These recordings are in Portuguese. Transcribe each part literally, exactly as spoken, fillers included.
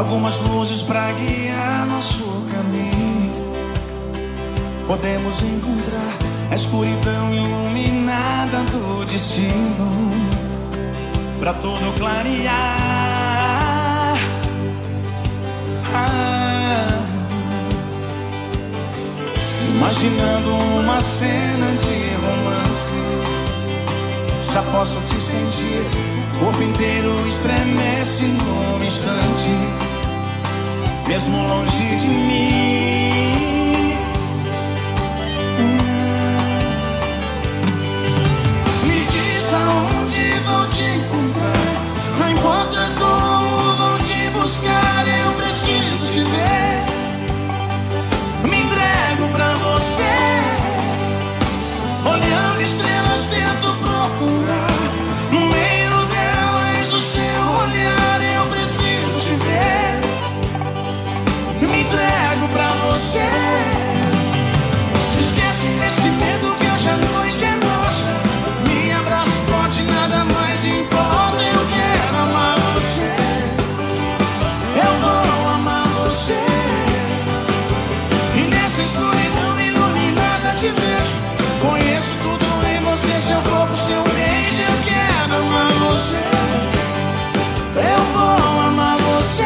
algumas luzes pra guiar nosso caminho. Podemos encontrar a escuridão iluminada do destino, pra tudo clarear. Ah, imaginando uma cena de romance, já posso te sentir, o corpo inteiro estremece num instante, mesmo longe de mim. Me diz aonde vou te encontrar, não importa como vou te buscar, eu preciso te ver. Me entrego pra você, olhando estrelas tento procurar, no meio delas o seu olhar, eu preciso te ver. Me entrego pra você, esquece esse medo que hoje a noite é nossa. Me abraça forte, nada mais importa, eu quero amar você, eu vou amar você. E nessa escuridão iluminada te vejo, conheço tudo em você, seu corpo, seu beijo, eu quero amar você, eu vou amar você.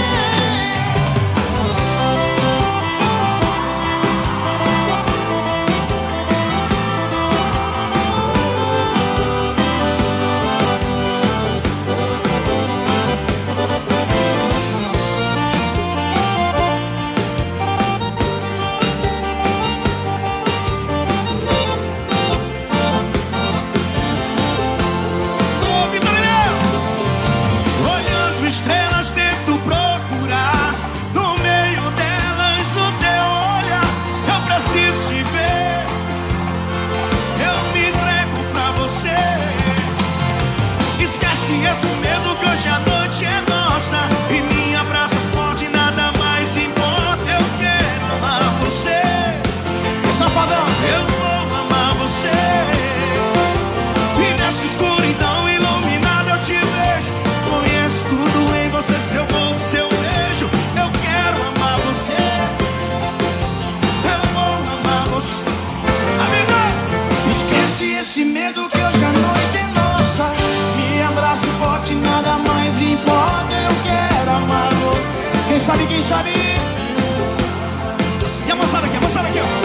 Esse medo que hoje a noite é nossa, e me abraça forte, nada mais importa, eu quero amar você. Safadão, eu vou amar você. E nessa escuridão iluminada eu te vejo, conheço tudo em você, seu corpo, seu beijo, eu quero amar você, eu vou amar você. Amigo, esquece esse medo que hoje a noite é nossa, me abraça forte, nada mais importa, eu quero amar você. Quem sabe, quem sabe? E a moçada aqui, a moçada aqui, ó.